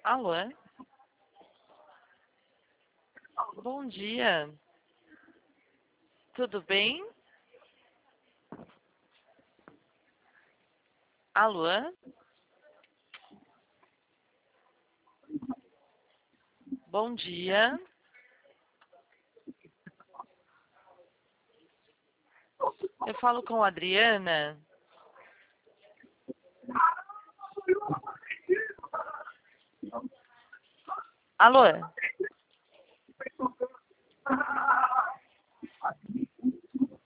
Alô? Bom dia. Tudo bem? Alô? Bom dia. Eu falo com a Adriana. Alô?